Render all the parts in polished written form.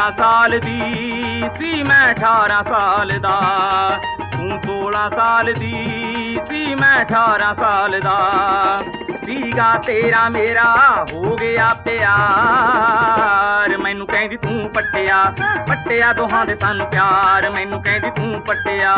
16 ਸਾਲ ਦੀ ਸੀ ਮੈਂ 18 ਸਾਲ ਦਾ, ਤੂੰ 16 ਸਾਲ ਦੀ ਸੀ ਮੈਂ 18 ਸਾਲ ਦਾ, ਸੀਗਾ ਤੇਰਾ ਮੇਰਾ ਹੋ ਗਿਆ ਪਿਆਰ। ਮੈਨੂੰ ਕਹਿੰਦੀ ਤੂੰ ਪੱਟਿਆ ਪੱਟਿਆ ਦੋਹਾਂ ਦੇ ਸਾਨੂੰ ਪਿਆਰ, ਮੈਨੂੰ ਕਹਿੰਦੀ ਤੂੰ ਪੱਟਿਆ।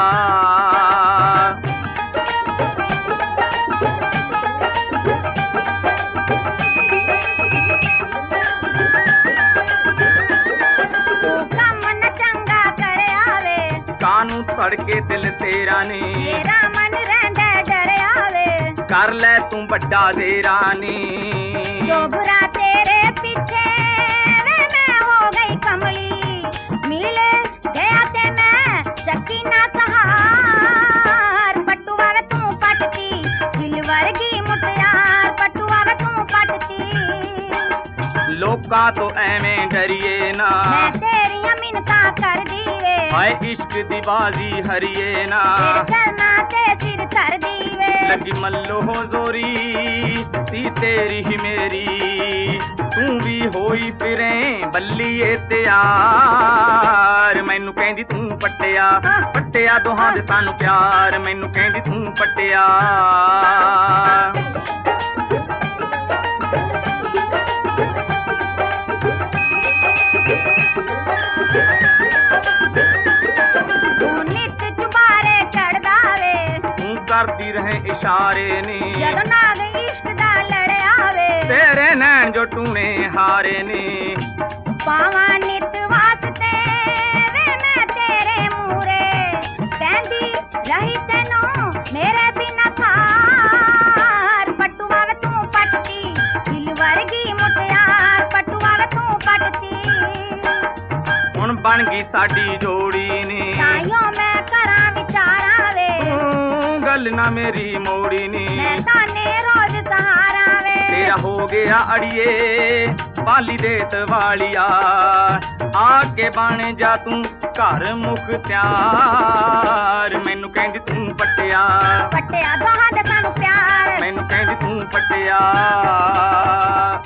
ਕਾਨੂੰ ਧੜਕੇ ਦਿਲ ਤੇਰਾ ਨੇ, ਤੇਰਾ ਮਨ ਰਹਿੰਦਾ ਡਰਿਆ ਵੇ, ਕਰ ਲੈ ਤੂੰ ਵੱਡਾ ਤੇਰਾ ਨੇ। ਜੋ ਬੁਰਾ ਤੇਰੇ ਪਿੱਛੇ ਵੇ ਮੈਂ ਹੋ ਗਈ ਕਮਲੀ, ਮਿਲ ਗਿਆ ਤੇ ਮੈਂ ਚੱਕੀ ਨਾ ਸਹਾਰ। ਪਟੂਆ ਵੇ ਤੂੰ ਪੱਟਤੀ ਦਿਲ ਵਰਗੀ ਮੁਟਿਆਰ, ਪਟੂਆ ਵੇ ਤੂੰ ਪੱਟਤੀ। ਲੋਕਾਂ ਤੋਂ ਐਵੇਂ ਡਰੀਏ ਨਾ, ਮੈਂ ਤੇਰੀਆਂ ਮਿੰਨਤਾਂ ਕਰਦੀ ਵੇ, ਹਾਏ ਇਸ਼ਕ ਦੀ ਬਾਜ਼ੀ ਹਰੀਏ ਨਾ, ਤੇਰੇ ਚਰਨਾਂ ਤੇ ਸਿਰ ਧਰਦੀ ਵੇ। ਲੱਗੀ ਮੱਲੋ ਜ਼ੋਰੀ ਸੀ ਤੇਰੀ ਹੀ ਮੇਰੀ, ਤੂੰ ਵੀ ਹੋਈ ਫਿਰੇ ਬੱਲੀਏ ਤਿਆਰ। ਮੈਨੂੰ ਕਹਿੰਦੀ ਤੂੰ ਪੱਟਿਆ ਪੱਟਿਆ ਦੋਹਾਂ ਦੇ ਸਾਨੂੰ ਪਿਆਰ, ਮੈਨੂੰ ਕਹਿੰਦੀ ਤੂੰ ਪੱਟਿਆ। ਕਰਦੀ ਰਹੇ ਇਸ਼ਾਰੇ ਨੇ, ਜਦੋਂ ਨਾਗ ਇਸ਼ਕ ਦਾ ਲੜਿਆ ਵੇ, ਤੇਰੇ ਨੈਣ ਜੋ ਟੂਣੇ ਹਾਰੇ ਨੇ। ਪਾਵਾਂ ਨਿਤ ਵਾਸਤੇ ਵੇ ਮੈਂ ਤੇਰੇ ਮੂਰੇ, ਕਹਿੰਦੀ ਰਹੀ ਤੈਨੂੰ ਮੇਰੇ ਬਿਨਾ ਥਾਰ। ਪਟੂਆ ਵੇ ਤੂੰ ਪੱਟਤੀ ਦਿਲ ਵਰਗੀ ਮੁਟਿਆਰ, ਪਟੂਆ ਵੇ ਤੂੰ ਪੱਟਤੀ। ਹੁਣ ਬਣ ਗਈ ਸਾਡੀ ਜੋੜੀ ਨੇ, ਤਾਈਓ ਮੈਂ ਕਰਾਂ ਵਿਚਾਰਾਂ ਵੇ, ਗੱਲ ਨਾ ਮੇਰੀ ਮੋੜੀ ਨੀ, ਮੈਂ ਤਾਨੇ ਰੋਜ਼ ਸਹਾਰਾ ਵੇ। ਤੇਰਾ ਹੋ ਗਿਆ ਅੜੀਏ ਬਾਲੀ ਦੇਤ ਵਾਲੀਆ, ਆ ਕੇ ਬਣ ਜਾ ਤੂੰ ਘਰ ਮੁਖਤਿਆਰ। ਮੈਨੂੰ ਕਹਿੰਦੀ ਤੂੰ ਪੱਟਿਆ ਪੱਟਿਆ ਦੋਹਾਂ ਦੇ ਸਾਨੂੰ ਪਿਆਰ, ਮੈਨੂੰ ਕਹਿੰਦੀ ਤੂੰ ਪੱਟਿਆ।